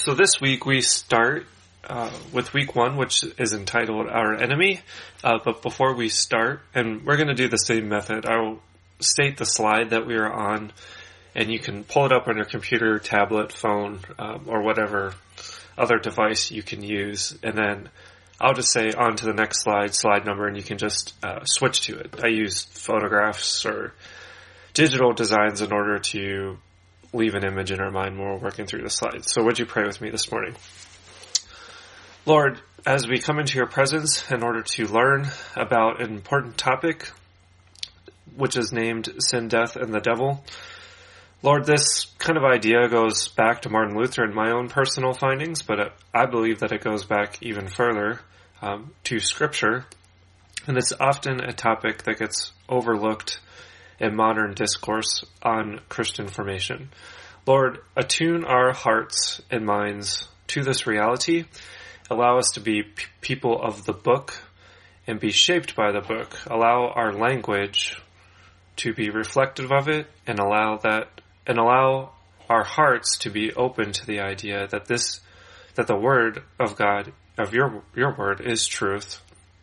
So this week we start with week 1, which is entitled Our Enemy. But before we start, and we're going to do the same method, I will state the slide that we are on, and you can pull it up on your computer, tablet, phone, or whatever other device you can use. And then I'll just say on to the next slide number, and you can just switch to it. I use photographs or digital designs in order to leave an image in our mind when we're working through the slides. So would you pray with me this morning? Lord, as we come into your presence in order to learn about an important topic, which is named Sin, Death, and the Devil, Lord, this kind of idea goes back to Martin Luther and my own personal findings, but I believe that it goes back even further to Scripture, and it's often a topic that gets overlooked in modern discourse on Christian formation. Lord, attune our hearts and minds to this reality. Allow us to be people of the book and be shaped by the book. Allow our language to be reflective of it, and allow our hearts to be open to the idea that the word of God, of your word, is truth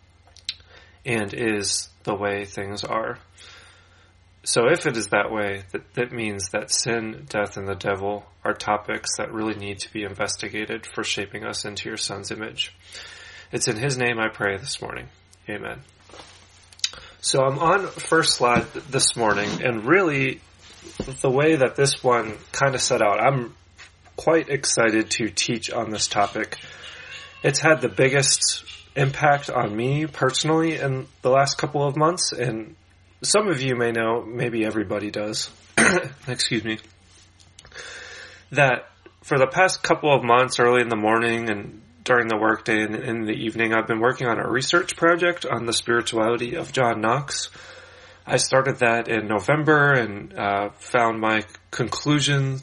and is the way things are. So if it is that way, that means that sin, death, and the devil are topics that really need to be investigated for shaping us into your Son's image. It's in his name I pray this morning. Amen. So I'm on first slide this morning, and really the way that this one kind of set out, I'm quite excited to teach on this topic. It's had the biggest impact on me personally in the last couple of months, and some of you may know, maybe everybody does, excuse me, that for the past couple of months, early in the morning and during the workday and in the evening, I've been working on a research project on the spirituality of John Knox. I started that in November and found my conclusion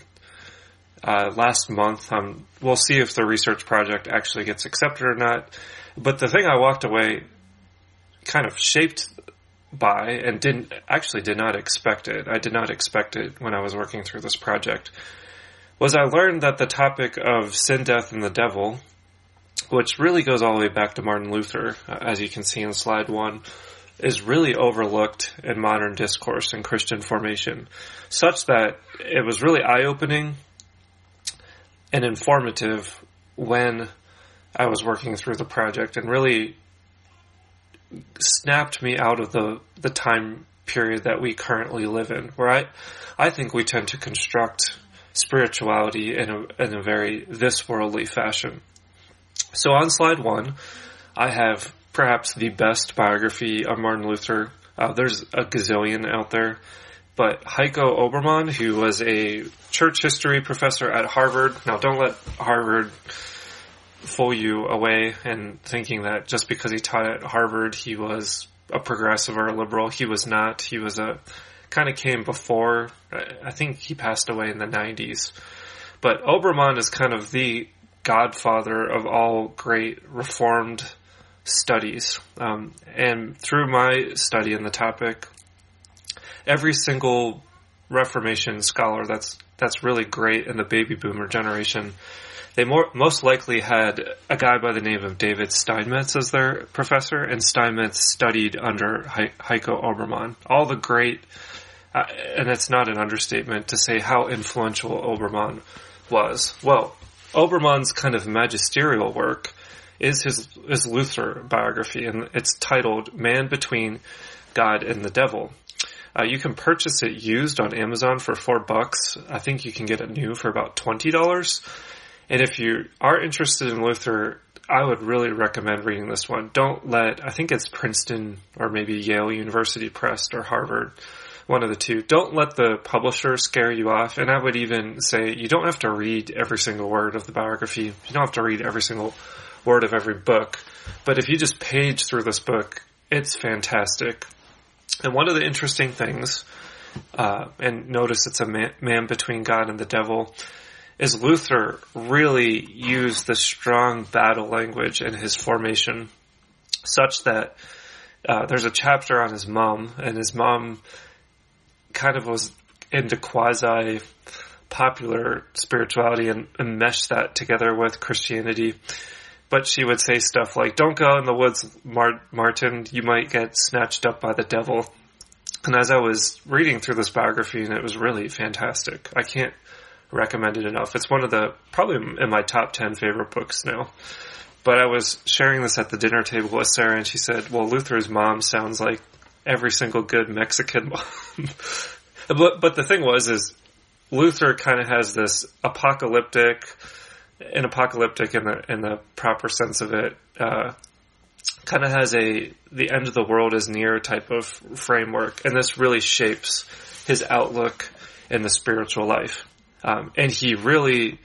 last month. We'll see if the research project actually gets accepted or not. But the thing I walked away kind of shaped by and did not expect it. I did not expect it when I was working through this project. Was I learned that the topic of sin, death, and the devil, which really goes all the way back to Martin Luther, as you can see in slide 1, is really overlooked in modern discourse and Christian formation, such that it was really eye-opening and informative when I was working through the project, and really snapped me out of the time period that we currently live in, where I think we tend to construct spirituality in a very this-worldly fashion. So on slide 1, I have perhaps the best biography of Martin Luther. There's a gazillion out there, but Heiko Oberman, who was a church history professor at Harvard. Now, don't let Harvard fool you away and thinking that just because he taught at Harvard, he was a progressive or a liberal. He was not. He was kind of came before. I think he passed away in the 90s. But Oberman is kind of the godfather of all great Reformed studies. And through my study in the topic, every single Reformation scholar that's really great in the baby boomer generation, they most likely had a guy by the name of David Steinmetz as their professor, and Steinmetz studied under Heiko Oberman. All the great, and it's not an understatement to say how influential Oberman was. Well, Oberman's kind of magisterial work is his Luther biography, and it's titled Man Between God and the Devil. You can purchase it used on Amazon for $4. I think you can get it new for about $20. And if you are interested in Luther, I would really recommend reading this one. I think it's Princeton or maybe Yale University Press or Harvard, one of the two. Don't let the publisher scare you off. And I would even say you don't have to read every single word of the biography. You don't have to read every single word of every book. But if you just page through this book, it's fantastic. And one of the interesting things, and notice it's a man between God and the devil, is Luther really used the strong battle language in his formation, such that there's a chapter on his mom, and his mom kind of was into quasi popular spirituality and mesh that together with Christianity. But she would say stuff like, "Don't go out in the woods, Martin. You might get snatched up by the devil." And as I was reading through this biography, and it was really fantastic. I can't recommend it enough. It's one of the, probably in my top 10 favorite books now. But I was sharing this at the dinner table with Sarah, and she said, "Well, Luther's mom sounds like every single good Mexican mom." But the thing is Luther kind of has this apocalyptic in the proper sense of it, kind of has the end of the world is near type of framework, and this really shapes his outlook in the spiritual life. And he really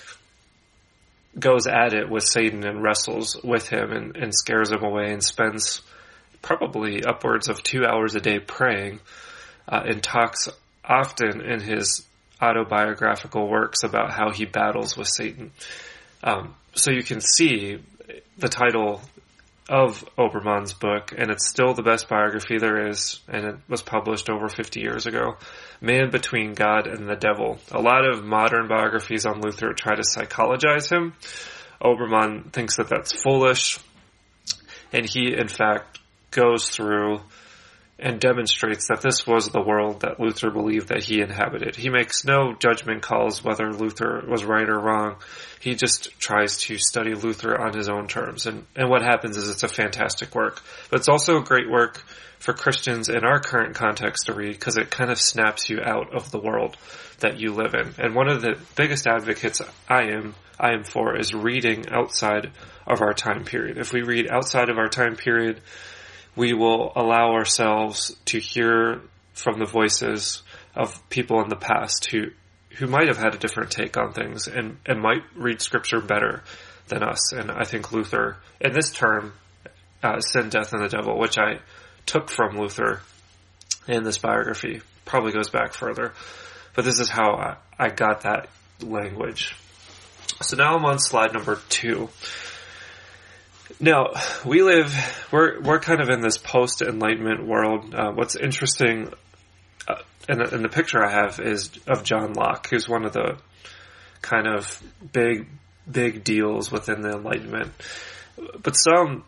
goes at it with Satan and wrestles with him and scares him away, and spends probably upwards of 2 hours a day praying, and talks often in his autobiographical works about how he battles with Satan. So you can see the title of Obermann's book, and it's still the best biography there is, and it was published over 50 years ago. Man Between God and the Devil. A lot of modern biographies on Luther try to psychologize him. Obermann thinks that that's foolish, and he, in fact, goes through and demonstrates that this was the world that Luther believed that he inhabited. He makes no judgment calls whether Luther was right or wrong. He just tries to study Luther on his own terms. And what happens is it's a fantastic work. But it's also a great work for Christians in our current context to read, because it kind of snaps you out of the world that you live in. And one of the biggest advocates I am for is reading outside of our time period. If we read outside of our time period, we will allow ourselves to hear from the voices of people in the past who might have had a different take on things and might read scripture better than us. And I think Luther, in this term, Sin, Death, and the Devil, which I took from Luther in this biography, probably goes back further. But this is how I got that language. So now I'm on slide number 2. Now, we're kind of in this post-Enlightenment world. What's interesting, in the picture I have, is of John Locke, who's one of the kind of big deals within the Enlightenment. But some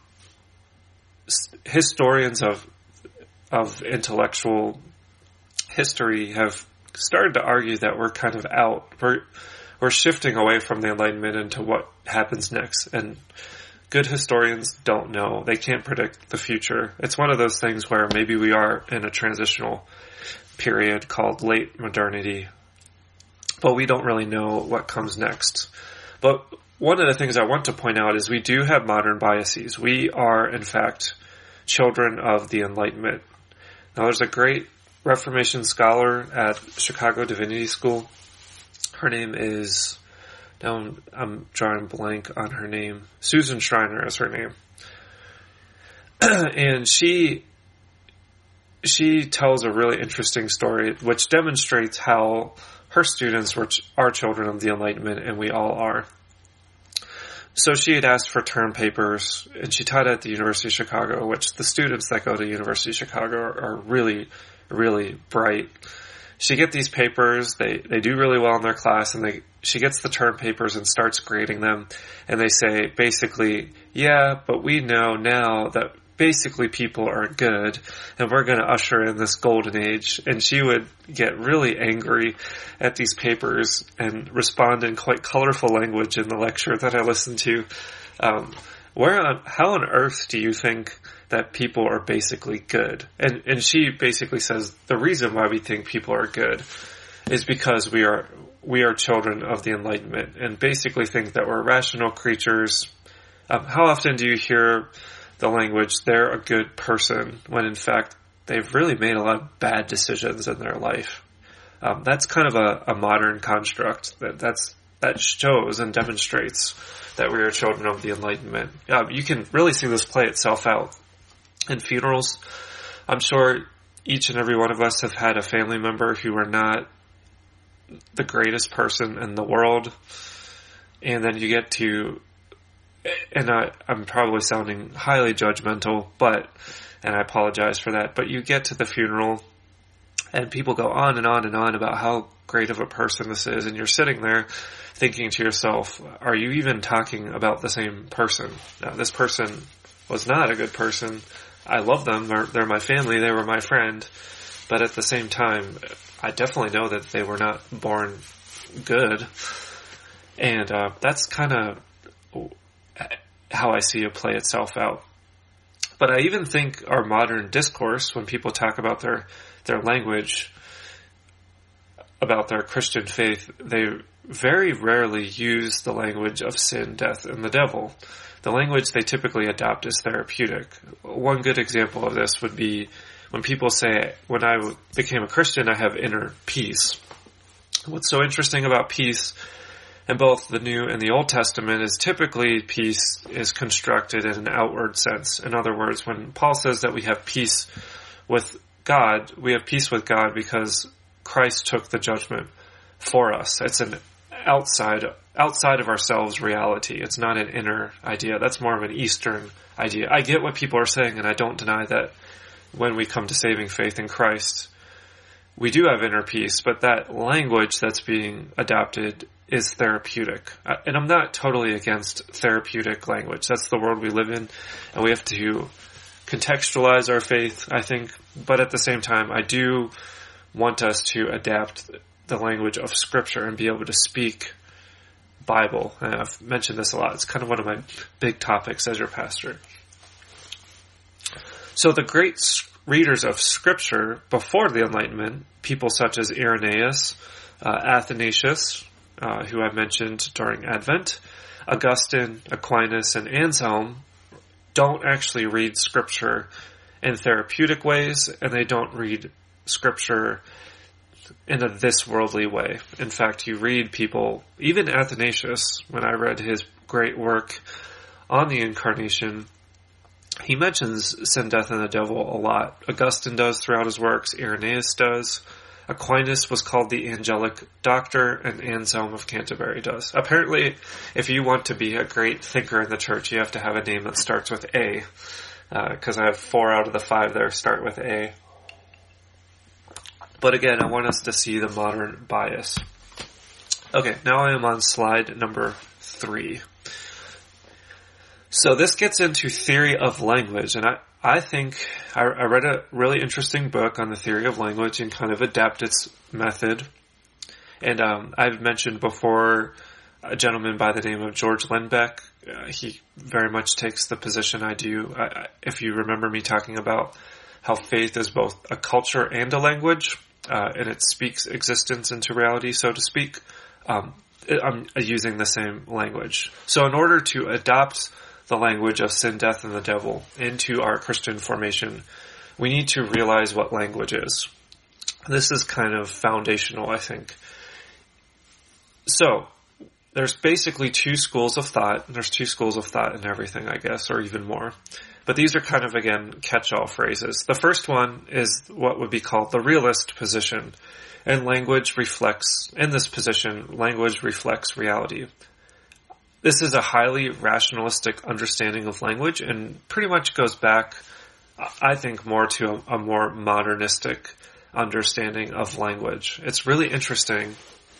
historians of intellectual history have started to argue that we're kind of out. We're shifting away from the Enlightenment into what happens next, and good historians don't know. They can't predict the future. It's one of those things where maybe we are in a transitional period called late modernity, but we don't really know what comes next. But one of the things I want to point out is we do have modern biases. We are, in fact, children of the Enlightenment. Now, there's a great Reformation scholar at Chicago Divinity School. Her name is... Now I'm drawing blank on her name. Susan Schreiner is her name. And she tells a really interesting story which demonstrates how her students are children of the Enlightenment, and we all are. So she had asked for term papers, and she taught at the University of Chicago, which the students that go to University of Chicago are really, really bright. She gets these papers, they do really well in their class, and she gets the term papers and starts grading them, and they say basically, yeah, but we know now that basically people are good, and we're going to usher in this golden age. And she would get really angry at these papers and respond in quite colorful language in the lecture that I listened to. How on earth do you think that people are basically good? And she basically says the reason why we think people are good is because we are children of the Enlightenment, and basically think that we're rational creatures. How often do you hear the language, they're a good person, when in fact they've really made a lot of bad decisions in their life? That's kind of a modern construct that shows and demonstrates that we are children of the Enlightenment. You can really see this play itself out in funerals. I'm sure each and every one of us have had a family member who were not the greatest person in the world, and then you get to, and I'm probably sounding highly judgmental, and I apologize for that, but you get to the funeral, And people go on and on and on about how great of a person this is, and you're sitting there thinking to yourself, are you even talking about the same person? Now, this person was not a good person. I love them. They're my family. They were my friend. But at the same time, I definitely know that they were not born good. And that's kind of how I see it play itself out. But I even think our modern discourse, when people talk about their language, about their Christian faith, they very rarely use the language of sin, death, and the devil. The language they typically adopt is therapeutic. One good example of this would be when people say, when I became a Christian, I have inner peace. What's so interesting about peace in both the New and the Old Testament is typically peace is constructed in an outward sense. In other words, when Paul says that we have peace with God, we have peace with God because Christ took the judgment for us. It's an outside of ourselves reality. It's not an inner idea. That's more of an Eastern idea. I get what people are saying, and I don't deny that when we come to saving faith in Christ, we do have inner peace, but that language that's being adopted is therapeutic. And I'm not totally against therapeutic language. That's the world we live in, and we have to contextualize our faith, I think. But at the same time, I do want us to adapt the language of Scripture and be able to speak Bible. And I've mentioned this a lot. It's kind of one of my big topics as your pastor. So the great readers of Scripture before the Enlightenment, people such as Irenaeus, Athanasius, who I mentioned during Advent, Augustine, Aquinas, and Anselm, don't actually read Scripture in therapeutic ways, and they don't read Scripture in a this worldly way. In fact, you read people, even Athanasius, when I read his great work on the Incarnation, he mentions sin, death, and the devil a lot. Augustine does throughout his works. Irenaeus does. Aquinas was called the angelic doctor, and Anselm of Canterbury does. Apparently, if you want to be a great thinker in the church, you have to have a name that starts with A, because I have 4 out of the 5 there start with A. But again, I want us to see the modern bias. Okay, now I am on slide number 3. So this gets into theory of language, and I think I read a really interesting book on the theory of language and kind of adapt its method. And I've mentioned before a gentleman by the name of George Lindbeck. He very much takes the position I do. If you remember me talking about how faith is both a culture and a language, and it speaks existence into reality, so to speak, I'm using the same language. So in order to adopt the language of sin, death, and the devil into our Christian formation, we need to realize what language is. This is kind of foundational, I think. So, there's basically 2 schools of thought. There's 2 schools of thought in everything, I guess, or even more. But these are kind of, again, catch-all phrases. The first one is what would be called the realist position. And in this position, language reflects reality. This is a highly rationalistic understanding of language and pretty much goes back, I think, more to a more modernistic understanding of language. It's really interesting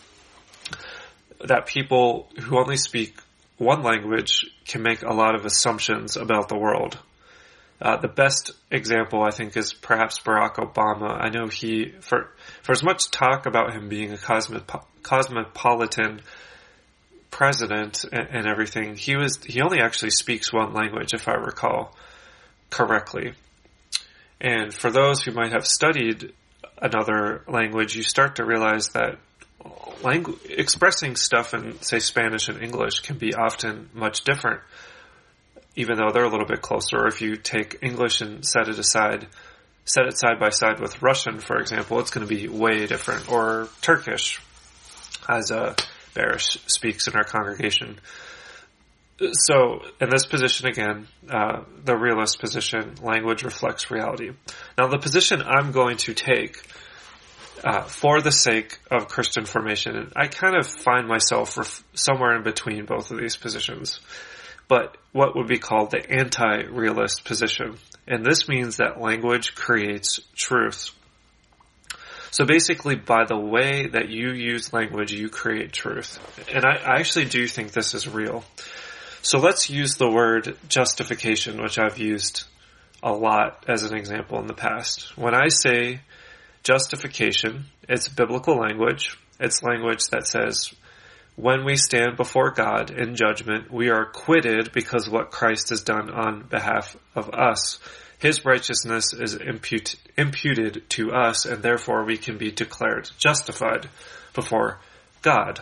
that people who only speak one language can make a lot of assumptions about the world. The best example, I think, is perhaps Barack Obama. I know for as much talk about him being a cosmopolitan president and everything, he only actually speaks one language, if I recall correctly. And for those who might have studied another language, you start to realize that expressing stuff in, say, Spanish and English can be often much different, even though they're a little bit closer. Or if you take English and set it side by side with Russian, for example, it's going to be way different. Or Turkish, as Barish speaks in our congregation. So, in this position again, the realist position, language reflects reality. Now, the position I'm going to take for the sake of Christian formation, and I kind of find myself somewhere in between both of these positions, but what would be called the anti-realist position. And this means that language creates truth. So basically, by the way that you use language, you create truth. And I actually do think this is real. So let's use the word justification, which I've used a lot as an example in the past. When I say justification, it's biblical language. It's language that says, when we stand before God in judgment, we are acquitted because of what Christ has done on behalf of us. His righteousness is imputed to us, and therefore we can be declared justified before God.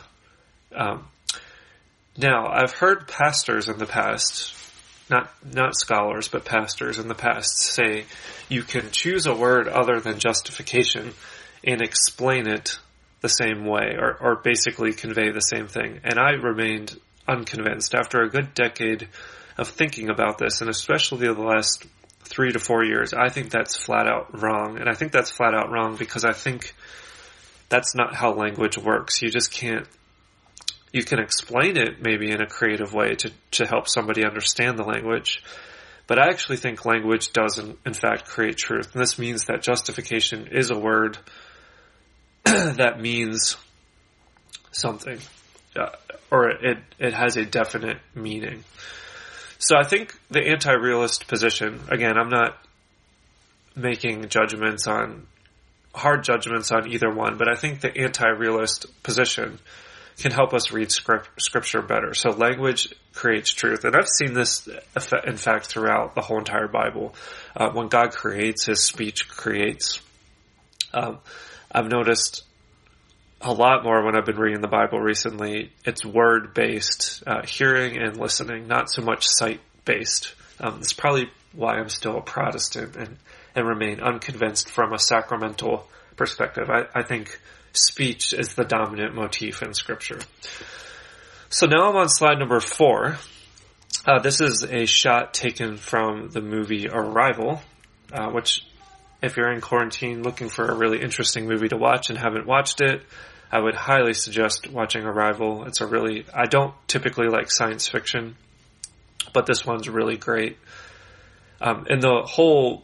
Now, I've heard pastors in the past, not scholars, but pastors in the past say you can choose a word other than justification and explain it the same way, or basically convey the same thing. And I remained unconvinced after a good decade of thinking about this, and especially the last 3 to 4 years. I think that's flat out wrong. And I think that's flat out wrong because I think that's not how language works. You just can't, you can explain it maybe in a creative way to help somebody understand the language. But I actually think language does in fact create truth. And this means that justification is a word that means something, or it has a definite meaning. So I think the anti-realist position, again, I'm not making hard judgments on either one, but I think the anti-realist position can help us read scripture better. So language creates truth. And I've seen this, in fact, throughout the whole entire Bible. When God creates, His speech creates. I've noticed a lot more when I've been reading the Bible recently. It's word-based, hearing and listening, not so much sight-based. It's probably why I'm still a Protestant and remain unconvinced from a sacramental perspective. I think speech is the dominant motif in Scripture. So now I'm on slide number 4. This is a shot taken from the movie Arrival, which, if you're in quarantine looking for a really interesting movie to watch and haven't watched it, I would highly suggest watching Arrival. I don't typically like science fiction, but this one's really great. And the whole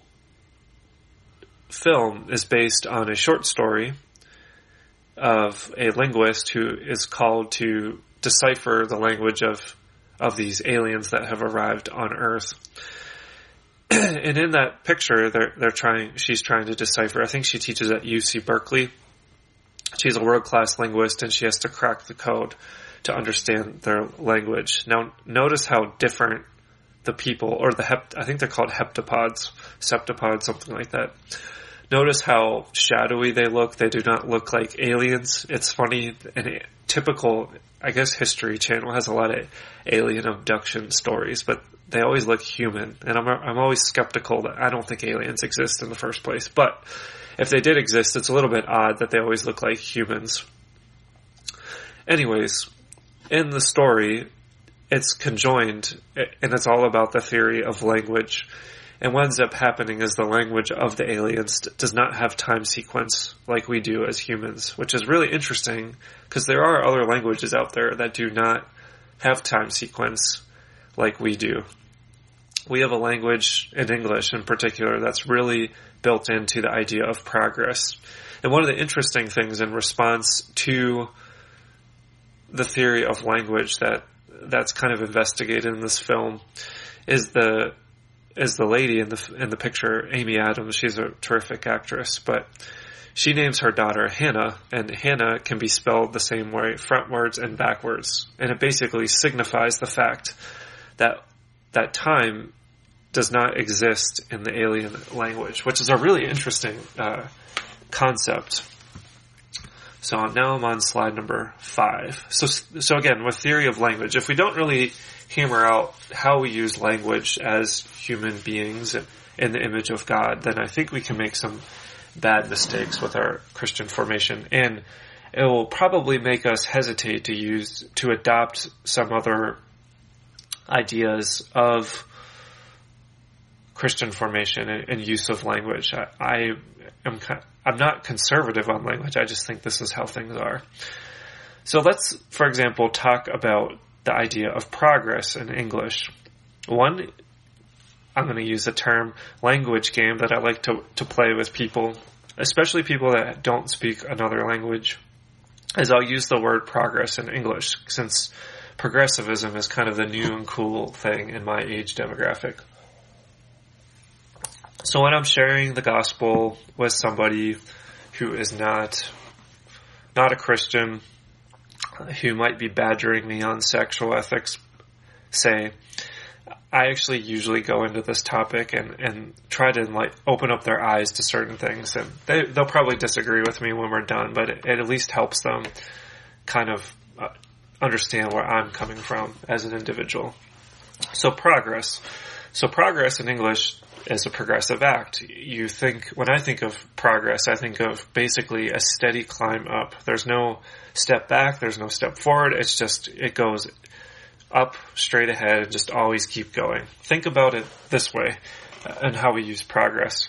film is based on a short story of a linguist who is called to decipher the language of these aliens that have arrived on Earth. And in that picture, she's trying to decipher. I think she teaches at UC Berkeley. She's a world-class linguist, and she has to crack the code to understand their language. Now, notice how different the people, or I think they're called septopods, something like that. Notice how shadowy they look. They do not look like aliens. It's funny, and typical, I guess History Channel has a lot of alien abduction stories, but they always look human. And I'm always skeptical that I don't think aliens exist in the first place. But if they did exist, it's a little bit odd that they always look like humans. Anyways, in the story, it's conjoined, and it's all about the theory of language. And what ends up happening is the language of the aliens does not have time sequence like we do as humans, which is really interesting because there are other languages out there that do not have time sequence like we do. We have a language in English in particular that's really built into the idea of progress. And one of the interesting things in response to the theory of language that's kind of investigated in this film is the lady in the picture, Amy Adams. She's a terrific actress, but she names her daughter Hannah, and Hannah can be spelled the same way, frontwards and backwards. And it basically signifies the fact that time does not exist in the alien language, which is a really interesting concept. So now I'm on slide number 5. So again, with theory of language, if we don't really hammer out how we use language as human beings in the image of God, then I think we can make some bad mistakes with our Christian formation, and it will probably make us hesitate to adopt some other ideas of Christian formation and use of language. I'm not conservative on language. I just think this is how things are. So let's, for example, talk about the idea of progress in English. One, I'm going to use the term language game that I like to play with people especially people that don't speak another language, is I'll use the word progress in English, since progressivism is kind of the new and cool thing in my age demographic. So when I'm sharing the gospel with somebody who is not a Christian, who might be badgering me on sexual ethics, say, I actually usually go into this topic and try to open up their eyes to certain things, and they'll probably disagree with me when we're done, but it at least helps them kind of understand where I'm coming from as an individual. So progress in English is a progressive act. When I think of progress, I think of basically a steady climb up. There's no step back, there's no step forward, it goes up straight ahead and just always keep going. Think about it this way and how we use progress.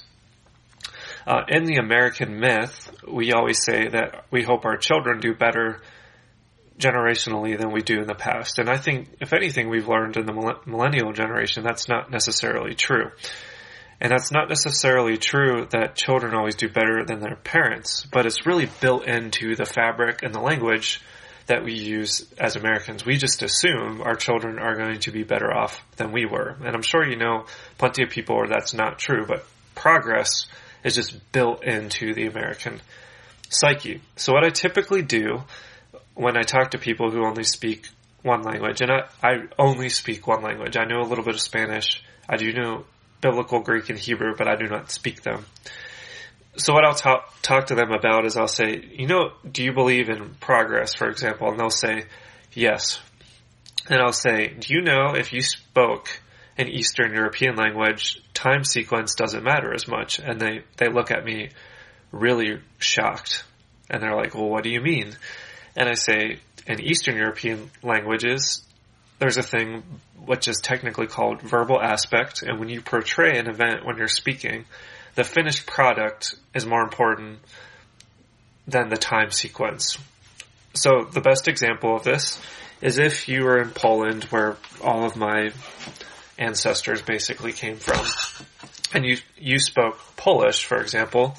In the American myth, we always say that we hope our children do better generationally than we do in the past. And I think, if anything, we've learned in the millennial generation that's not necessarily true. And that's not necessarily true that children always do better than their parents, but it's really built into the fabric and the language that we use as Americans. We just assume our children are going to be better off than we were. And I'm sure you know plenty of people where that's not true, but progress is just built into the American psyche. So what I typically do when I talk to people who only speak one language, and I only speak one language. I know a little bit of Spanish. I do know Biblical Greek and Hebrew, but I do not speak them. So what I'll talk to them about is I'll say, do you believe in progress, for example? And they'll say, yes. And I'll say, do you know if you spoke an Eastern European language, time sequence doesn't matter as much? And they look at me really shocked. And they're like, well, what do you mean? And I say, in Eastern European languages, there's a thing which is technically called verbal aspect. And when you portray an event when you're speaking, the finished product is more important than the time sequence. So the best example of this is if you were in Poland, where all of my ancestors basically came from, and you spoke Polish, for example.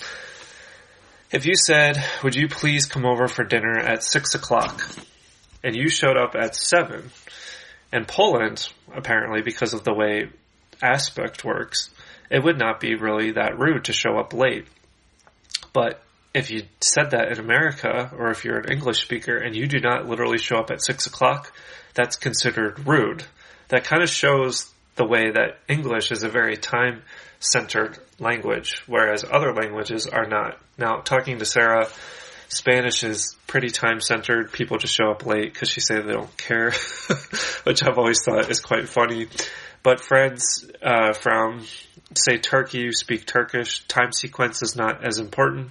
If you said, would you please come over for dinner at 6 o'clock, and you showed up at 7, in Poland, apparently because of the way aspect works, it would not be really that rude to show up late. But if you said that in America, or if you're an English speaker and you do not literally show up at 6 o'clock, that's considered rude. That kind of shows the way that English is a very time-centered language, whereas other languages are not. Now, talking to Sarah, Spanish is pretty time-centered. People just show up late because she say they don't care, which I've always thought is quite funny. But friends from, say, Turkey, who speak Turkish, time sequence is not as important.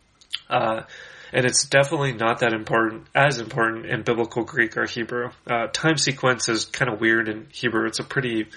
And it's definitely not as important in Biblical Greek or Hebrew. Time sequence is kind of weird in Hebrew. It's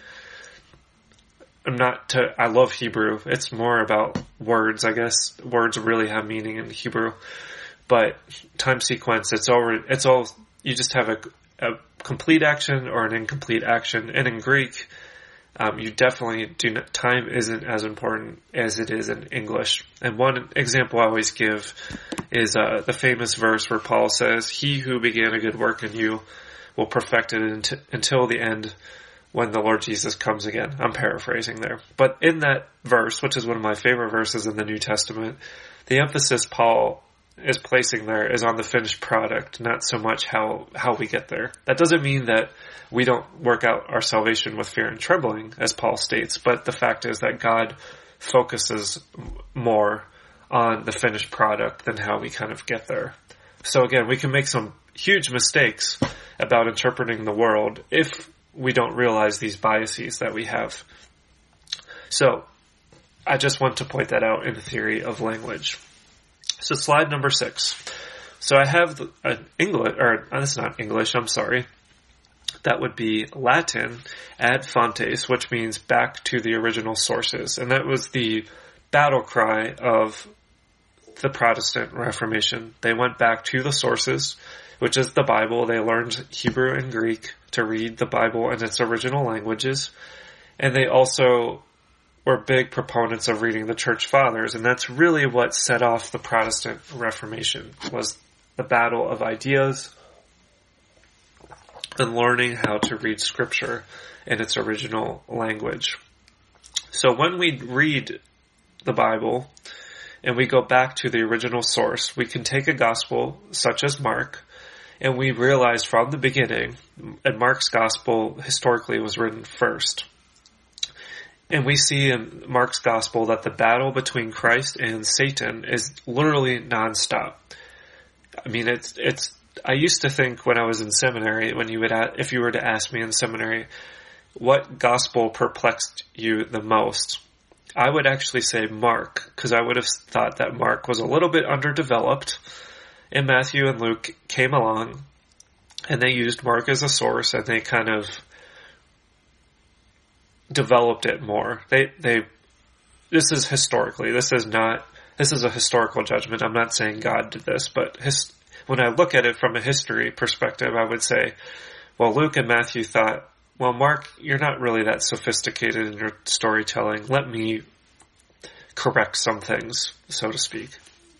I love Hebrew. It's more about words, I guess. Words really have meaning in Hebrew. But time sequence, you just have a complete action or an incomplete action. And in Greek, you definitely time isn't as important as it is in English. And one example I always give is the famous verse where Paul says, he who began a good work in you will perfect it until the end when the Lord Jesus comes again. I'm paraphrasing there. But in that verse, which is one of my favorite verses in the New Testament, the emphasis Paul is placing there is on the finished product, not so much how we get there. That doesn't mean that we don't work out our salvation with fear and trembling, as Paul states, but the fact is that God focuses more on the finished product than how we kind of get there. So again, we can make some huge mistakes about interpreting the world if we don't realize these biases that we have. So I just want to point that out in the theory of language. So slide number 6. So I have that's not English, I'm sorry. That would be Latin, ad fontes, which means back to the original sources. And that was the battle cry of the Protestant Reformation. They went back to the sources, which is the Bible. They learned Hebrew and Greek to read the Bible in its original languages. And they also were big proponents of reading the Church Fathers, and that's really what set off the Protestant Reformation, was the battle of ideas and learning how to read Scripture in its original language. So when we read the Bible and we go back to the original source, we can take a gospel such as Mark, and we realize from the beginning, and Mark's gospel historically was written first. And we see in Mark's gospel that the battle between Christ and Satan is literally nonstop. I mean, I used to think when I was in seminary, if you were to ask me in seminary, what gospel perplexed you the most? I would actually say Mark, because I would have thought that Mark was a little bit underdeveloped, and Matthew and Luke came along, and they used Mark as a source, and they kind of developed it more. This is historically, this is a historical judgment. I'm not saying God did this, but when I look at it from a history perspective, I would say, well, Luke and Matthew thought, well, Mark, you're not really that sophisticated in your storytelling. Let me correct some things, so to speak.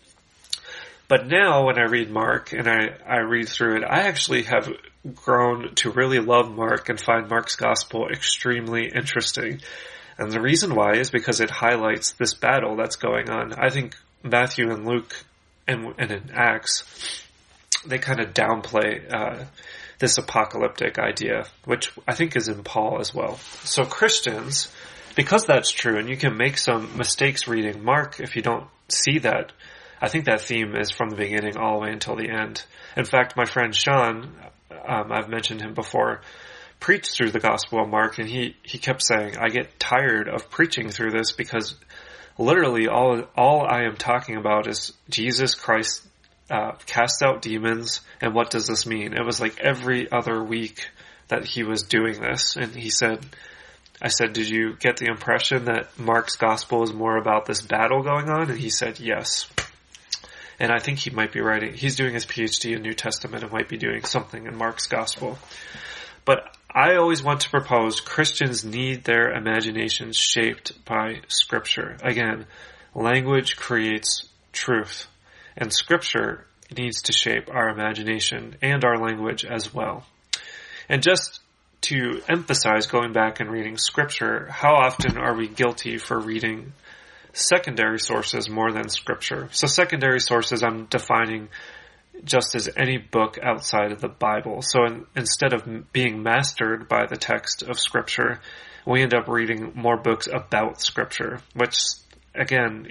But now when I read Mark and I read through it, I actually have grown to really love Mark and find Mark's gospel extremely interesting. And the reason why is because it highlights this battle that's going on. I think Matthew and Luke and in Acts, they kind of downplay this apocalyptic idea, which I think is in Paul as well. So Christians, because that's true, and you can make some mistakes reading Mark if you don't see that, I think that theme is from the beginning all the way until the end. In fact, my friend Sean, I've mentioned him before, preached through the Gospel of Mark, and he kept saying, I get tired of preaching through this because literally all I am talking about is Jesus Christ cast out demons, and what does this mean? It was like every other week that he was doing this, and I said, did you get the impression that Mark's gospel is more about this battle going on? And he said, yes. And I think he might be he's doing his PhD in New Testament and might be doing something in Mark's gospel. But I always want to propose Christians need their imaginations shaped by Scripture. Again, language creates truth, and Scripture needs to shape our imagination and our language as well. And just to emphasize going back and reading Scripture, how often are we guilty for reading secondary sources more than Scripture? So secondary sources I'm defining just as any book outside of the Bible. So instead of being mastered by the text of Scripture, we end up reading more books about Scripture, which, again,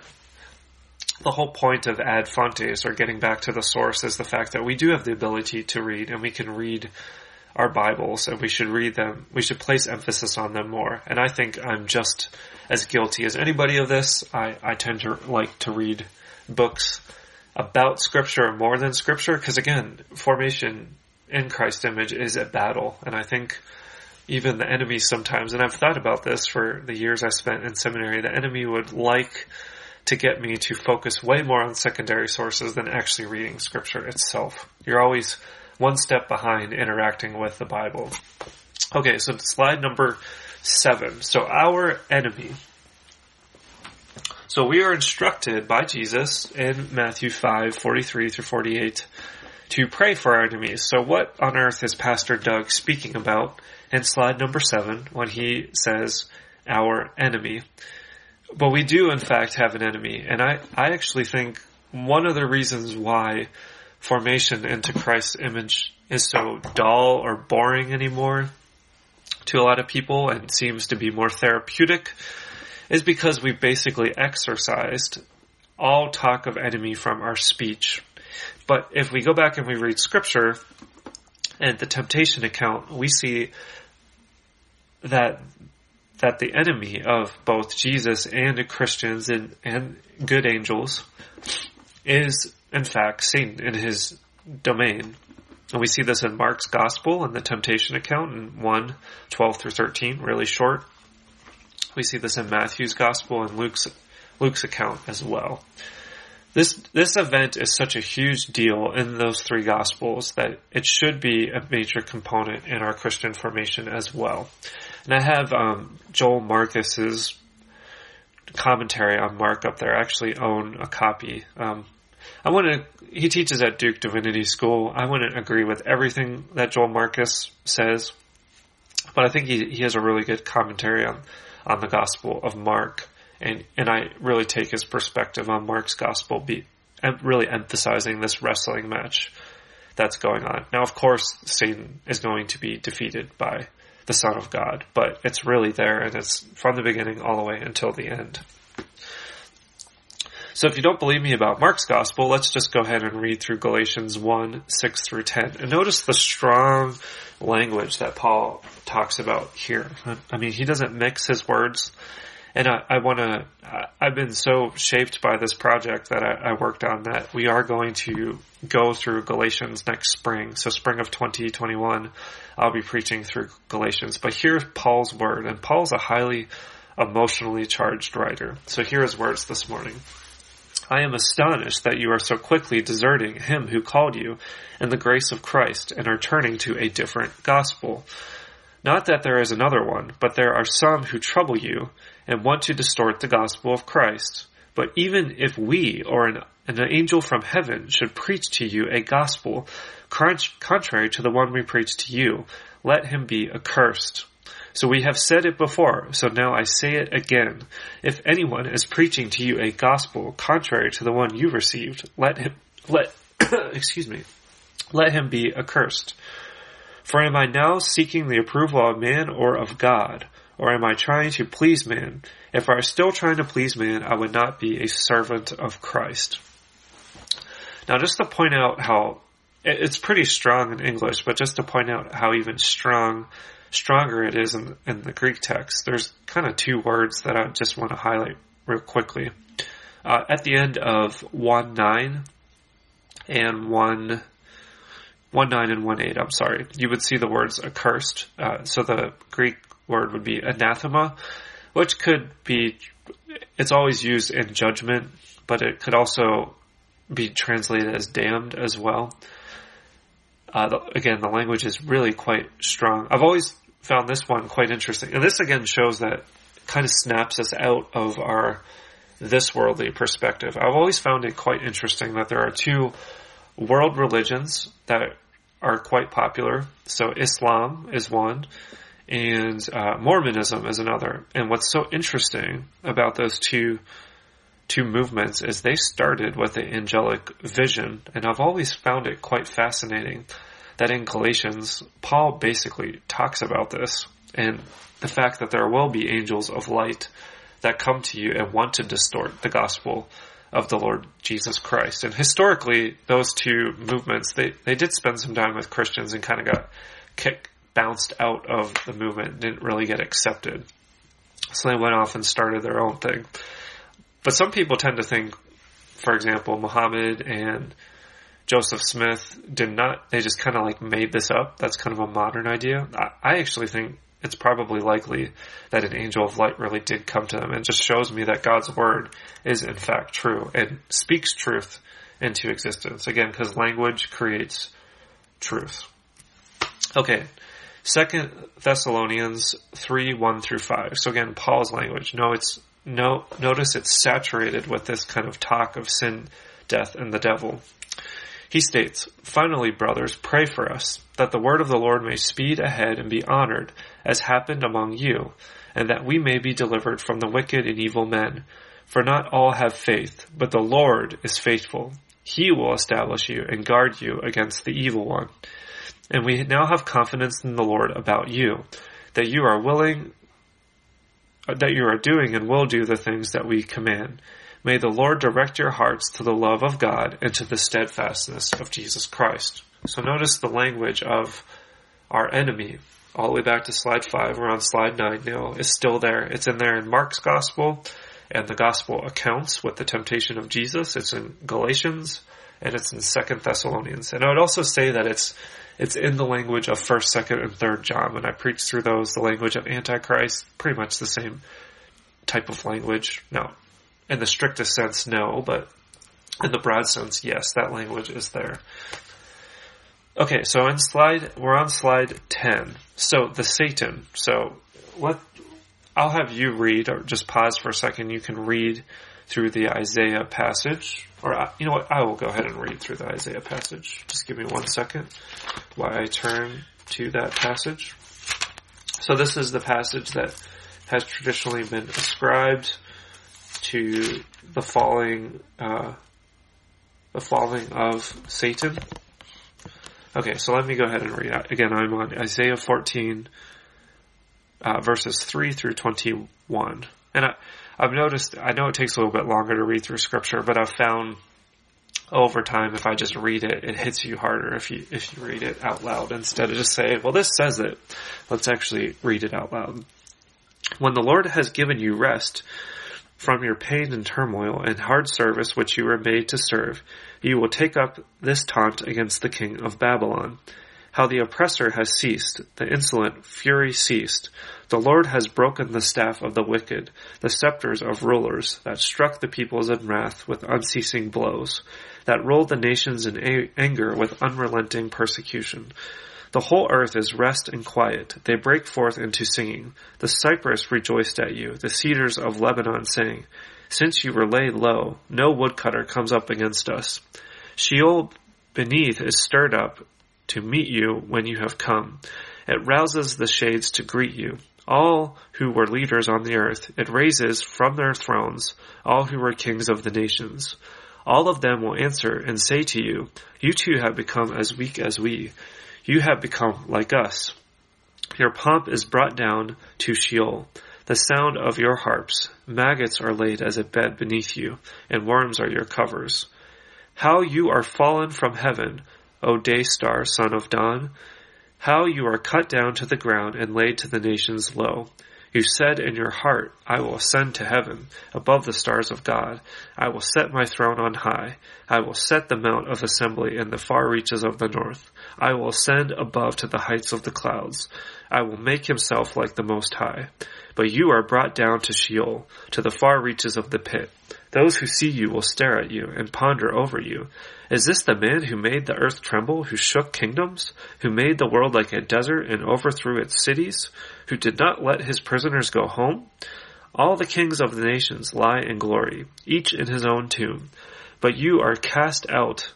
the whole point of ad fontes, or getting back to the source, is the fact that we do have the ability to read, and we can read our Bibles, and we should read them. We should place emphasis on them more. And I think I'm just as guilty as anybody of this. I tend to like to read books about Scripture more than Scripture, because again, formation in Christ's image is a battle. And I think even the enemy sometimes, and I've thought about this for the years I spent in seminary, the enemy would like to get me to focus way more on secondary sources than actually reading Scripture itself. You're always one step behind interacting with the Bible. Okay, so slide number 7. So our enemy. So we are instructed by Jesus in Matthew 5:43 through 48 to pray for our enemies. So what on earth is Pastor Doug speaking about in slide number 7 when he says our enemy? But we do in fact have an enemy. And I actually think one of the reasons why formation into Christ's image is so dull or boring anymore to a lot of people and seems to be more therapeutic is because we've basically exorcised all talk of enemy from our speech. But if we go back and we read Scripture and the temptation account, we see that the enemy of both Jesus and the Christians and good angels is in fact Satan in his domain. And we see this in Mark's gospel and the temptation account in 1:12 through 13, really short. We see this in Matthew's gospel and Luke's account as well. This event is such a huge deal in those three gospels that it should be a major component in our Christian formation as well. And I have Joel Marcus's commentary on Mark up there. I actually own a copy. He teaches at Duke Divinity School. I wouldn't agree with everything that Joel Marcus says, but I think he has a really good commentary on the Gospel of Mark, and I really take his perspective on Mark's Gospel, really emphasizing this wrestling match that's going on. Now, of course, Satan is going to be defeated by the Son of God, but it's really there, and it's from the beginning all the way until the end. So if you don't believe me about Mark's Gospel, let's just go ahead and read through Galatians 1, 6 through 10. And notice the strong language that Paul talks about here. I mean, he doesn't mix his words. And I've been so shaped by this project that I worked on that we are going to go through Galatians next spring. So spring of 2021, I'll be preaching through Galatians. But here's Paul's word, and Paul's a highly emotionally charged writer. So here are his words this morning. I am astonished that you are so quickly deserting him who called you in the grace of Christ and are turning to a different gospel. Not that there is another one, but there are some who trouble you and want to distort the gospel of Christ. But even if we or an angel from heaven should preach to you a gospel contrary to the one we preach to you, let him be accursed. So we have said it before, so now I say it again. If anyone is preaching to you a gospel contrary to the one you received, let him be accursed. For am I now seeking the approval of man or of God? Or am I trying to please man? If I were still trying to please man, I would not be a servant of Christ. Now, just to point out how, it's pretty strong in English, but just to point out how even stronger it is in the Greek text, there's kind of two words that I just want to highlight real quickly. At the end of 1:9 and 1:9 and 1:8, I'm sorry, you would see the words accursed. So the Greek word would be anathema, which could be, it's always used in judgment, but it could also be translated as damned as well. Again, the language is really quite strong. I've always found this one quite interesting. And this again shows that it kind of snaps us out of this worldly perspective. I've always found it quite interesting that there are two world religions that are quite popular. So Islam is one, and Mormonism is another. And what's so interesting about those two movements is they started with the angelic vision, and I've always found it quite fascinating that in Galatians, Paul basically talks about this, and the fact that there will be angels of light that come to you and want to distort the gospel of the Lord Jesus Christ. And historically, those two movements, they did spend some time with Christians and kind of got bounced out of the movement, didn't really get accepted. So they went off and started their own thing. But some people tend to think, for example, Muhammad and Joseph Smith they just kind of like made this up. That's kind of a modern idea. I actually think it's probably likely that an angel of light really did come to them, and just shows me that God's word is in fact true and speaks truth into existence. Again, because language creates truth. Okay, 2 Thessalonians 3, 1 through 5. So again, Paul's language. Notice it's saturated with this kind of talk of sin, death, and the devil. He states, "Finally, brothers, pray for us, that the word of the Lord may speed ahead and be honored, as happened among you, and that we may be delivered from the wicked and evil men. For not all have faith, but the Lord is faithful. He will establish you and guard you against the evil one. And we now have confidence in the Lord about you, that you are doing and will do the things that we command. May the Lord direct your hearts to the love of God and to the steadfastness of Jesus Christ." So notice the language of our enemy, all the way back to slide 5, we're on slide 9 now, is still there. It's in there in Mark's Gospel and the Gospel accounts with the temptation of Jesus. It's in Galatians and it's in 2 Thessalonians. And I would also say that it's in the language of 1st, 2nd, and 3rd John. When I preach through those, the language of Antichrist, pretty much the same type of language. Now, in the strictest sense, no, but in the broad sense, yes, that language is there. Okay, so we're on slide 10. So the Satan. So I'll have you read, or just pause for a second. You can read through the Isaiah passage. Or, you know what? I will go ahead and read through the Isaiah passage. Just give me 1 second while I turn to that passage. So this is the passage that has traditionally been ascribed to the falling of Satan. Okay, so let me go ahead and read it. Again, I'm on Isaiah 14, verses 3 through 21. And I've noticed, I know it takes a little bit longer to read through scripture, but I've found over time, if I just read it, it hits you harder if you read it out loud instead of just saying, well, this says it. Let's actually read it out loud. When the Lord has given you rest from your pain and turmoil and hard service which you were made to serve, you will take up this taunt against the king of Babylon. How the oppressor has ceased, the insolent fury ceased. The Lord has broken the staff of the wicked, the scepters of rulers, that struck the peoples in wrath with unceasing blows, that rolled the nations in anger with unrelenting persecution. The whole earth is rest and quiet. They break forth into singing. The cypress rejoiced at you, the cedars of Lebanon saying, since you were laid low, no woodcutter comes up against us. Sheol beneath is stirred up to meet you when you have come. It rouses the shades to greet you. All who were leaders on the earth, it raises from their thrones all who were kings of the nations. All of them will answer and say to you, you too have become as weak as we. You have become like us. Your pomp is brought down to Sheol. The sound of your harps. Maggots are laid as a bed beneath you, and worms are your covers. How you are fallen from heaven, O day star, son of dawn. How you are cut down to the ground and laid to the nations low. You said in your heart, I will ascend to heaven, above the stars of God. I will set my throne on high. I will set the mount of assembly in the far reaches of the north. I will ascend above to the heights of the clouds. I will make himself like the Most High. But you are brought down to Sheol, to the far reaches of the pit. Those who see you will stare at you and ponder over you. Is this the man who made the earth tremble, who shook kingdoms, who made the world like a desert and overthrew its cities, who did not let his prisoners go home? All the kings of the nations lie in glory, each in his own tomb. But you are cast out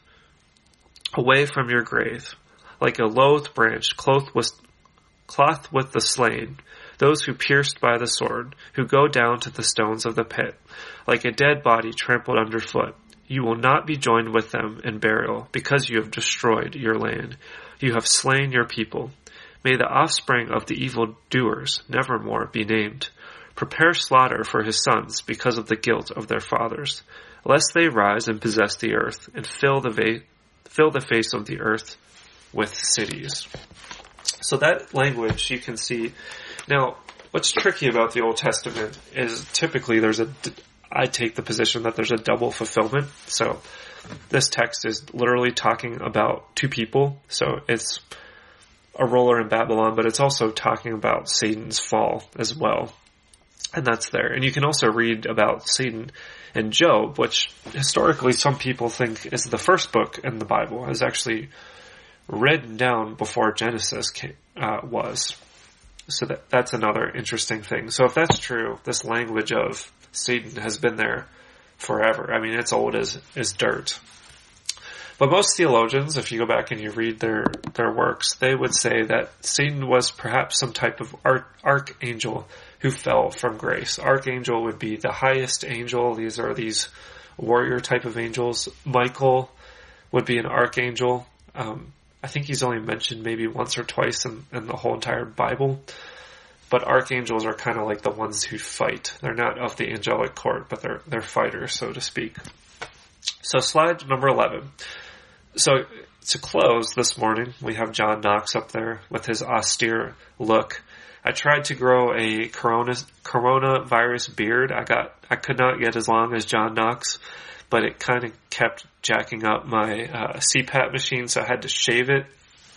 away from your grave, like a loathed branch clothed with the slain, those who pierced by the sword, who go down to the stones of the pit, like a dead body trampled underfoot. You will not be joined with them in burial, because you have destroyed your land. You have slain your people. May the offspring of the evildoers nevermore be named. Prepare slaughter for his sons because of the guilt of their fathers, lest they rise and possess the earth and fill the face of the earth with cities. So that language you can see. Now, what's tricky about the Old Testament is typically I take the position that there's a double fulfillment. So this text is literally talking about two people. So it's a ruler in Babylon, but it's also talking about Satan's fall as well. And that's there. And you can also read about Satan in Job, which historically some people think is the first book in the Bible, is actually written down before Genesis was. So that's another interesting thing. So if that's true, this language of Satan has been there forever. I mean, it's old as dirt. But most theologians, if you go back and you read their works, they would say that Satan was perhaps some type of archangel who fell from grace. Archangel would be the highest angel. These are these warrior type of angels. Michael would be an archangel. I think he's only mentioned maybe once or twice in the whole entire Bible. But archangels are kind of like the ones who fight. They're not of the angelic court, but they're fighters, so to speak. So slide number 11. So to close this morning, we have John Knox up there with his austere look. I tried to grow a coronavirus beard. I could not get as long as John Knox, but it kind of kept jacking up my CPAP machine, so I had to shave it.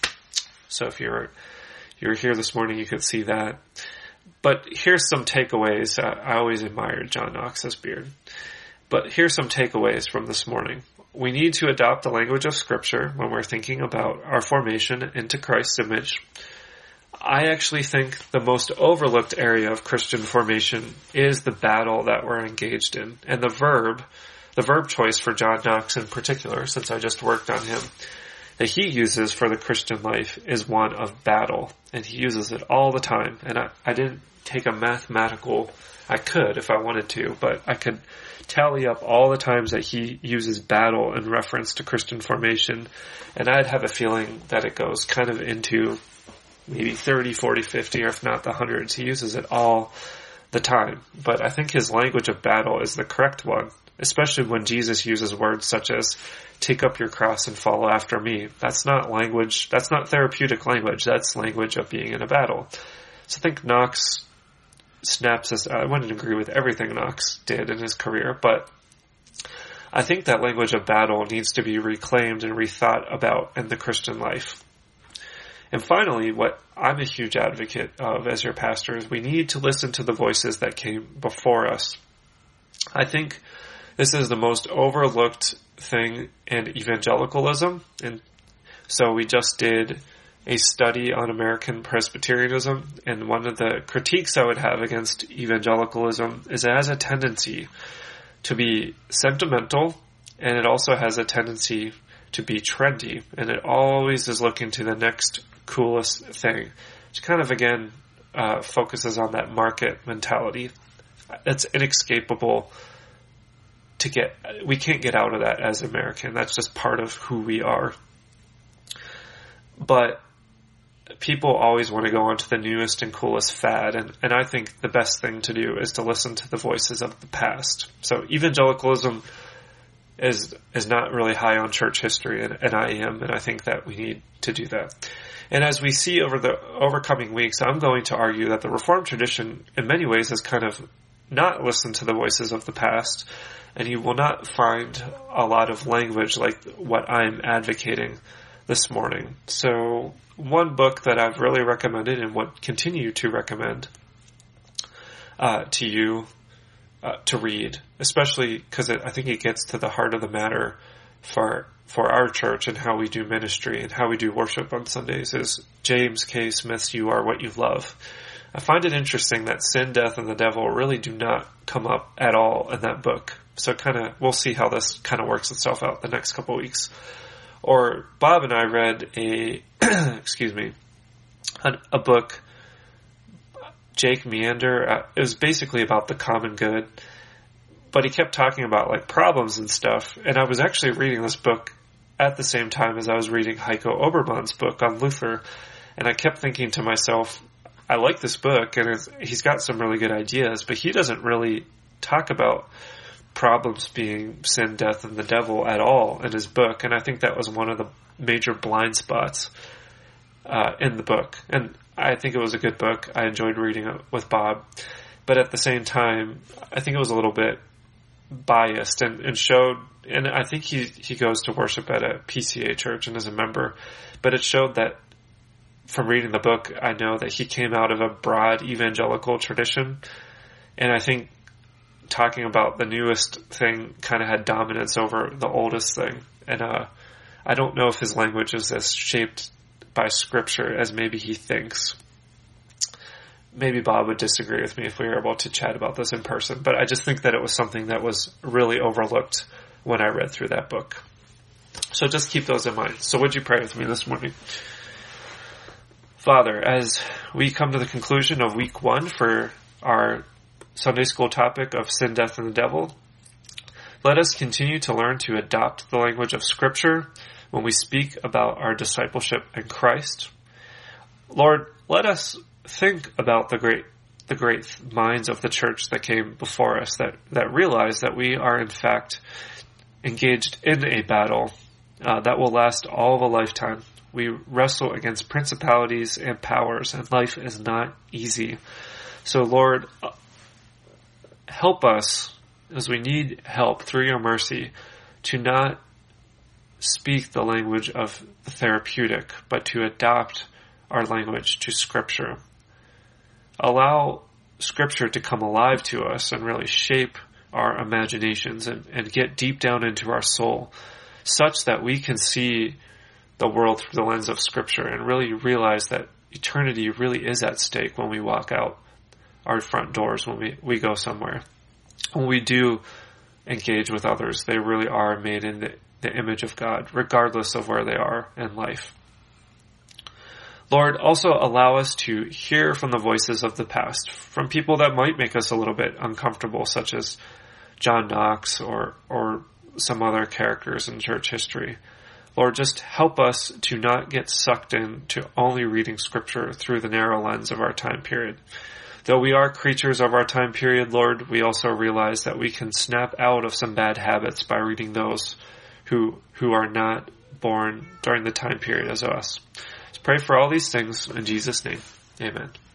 So if you're here this morning, you could see that. But here's some takeaways. I always admired John Knox's beard. But here's some takeaways from this morning. We need to adopt the language of Scripture when we're thinking about our formation into Christ's image. I actually think the most overlooked area of Christian formation is the battle that we're engaged in. And the verb choice for John Knox in particular, since I just worked on him, that he uses for the Christian life is one of battle. And he uses it all the time. And I didn't take a mathematical, I could if I wanted to, but I could tally up all the times that he uses battle in reference to Christian formation. And I'd have a feeling that it goes kind of into maybe 30, 40, 50, or if not the hundreds. He uses it all the time. But I think his language of battle is the correct one, especially when Jesus uses words such as, take up your cross and follow after me. That's not language, that's not therapeutic language, that's language of being in a battle. So I think Knox snaps this, I wouldn't agree with everything Knox did in his career, but I think that language of battle needs to be reclaimed and rethought about in the Christian life. And finally, what I'm a huge advocate of as your pastor is we need to listen to the voices that came before us. I think this is the most overlooked thing in evangelicalism. And so we just did a study on American Presbyterianism, and one of the critiques I would have against evangelicalism is it has a tendency to be sentimental, and it also has a tendency to be trendy, and it always is looking to the next coolest thing, which kind of, again, focuses on that market mentality. It's inescapable to get. We can't get out of that as American. That's just part of who we are. But people always want to go on to the newest and coolest fad, and I think the best thing to do is to listen to the voices of the past. So evangelicalism is not really high on church history, and I am, and I think that we need to do that. And as we see over the overcoming weeks, I'm going to argue that the Reformed tradition in many ways has kind of not listened to the voices of the past, and you will not find a lot of language like what I'm advocating this morning. So one book that I've really recommended and would continue to recommend to you to read, especially because I think it gets to the heart of the matter for our church and how we do ministry and how we do worship on Sundays, is James K. Smith's You Are What You Love. I find it interesting that sin, death, and the devil really do not come up at all in that book. So we'll see how this kind of works itself out the next couple weeks. Or Bob and I read a book, Jake Meander. It was basically about the common good, but he kept talking about like problems and stuff. And I was actually reading this book at the same time as I was reading Heiko Obermann's book on Luther. And I kept thinking to myself, I like this book and he's got some really good ideas, but he doesn't really talk about problems being sin, death, and the devil at all in his book. And I think that was one of the major blind spots in the book. And I think it was a good book. I enjoyed reading it with Bob. But at the same time, I think it was a little bit biased and showed, and I think he goes to worship at a PCA church and is a member, but it showed that from reading the book, I know that he came out of a broad evangelical tradition. And I think talking about the newest thing kind of had dominance over the oldest thing. And I don't know if his language is as shaped by Scripture as maybe he thinks. Maybe Bob would disagree with me if we were able to chat about this in person, but I just think that it was something that was really overlooked when I read through that book. So just keep those in mind. So would you pray with me this morning? Father, as we come to the conclusion of week 1 for our Sunday school topic of sin, death, and the devil, let us continue to learn to adopt the language of Scripture when we speak about our discipleship in Christ. Lord, let us think about the great minds of the church that came before us, that realize that we are in fact engaged in a battle that will last all of a lifetime. We wrestle against principalities and powers, and life is not easy. So Lord, help us, as we need help through your mercy, to not speak the language of the therapeutic, but to adopt our language to Scripture. Allow Scripture to come alive to us and really shape our imaginations and get deep down into our soul, such that we can see the world through the lens of Scripture and really realize that eternity really is at stake when we walk out our front doors, when we go somewhere. When we do engage with others, they really are made in the image of God, regardless of where they are in life. Lord, also allow us to hear from the voices of the past, from people that might make us a little bit uncomfortable, such as John Knox or some other characters in church history. Lord, just help us to not get sucked into only reading Scripture through the narrow lens of our time period. Though we are creatures of our time period, Lord, we also realize that we can snap out of some bad habits by reading those who are not born during the time period as us. Let's pray for all these things in Jesus' name. Amen.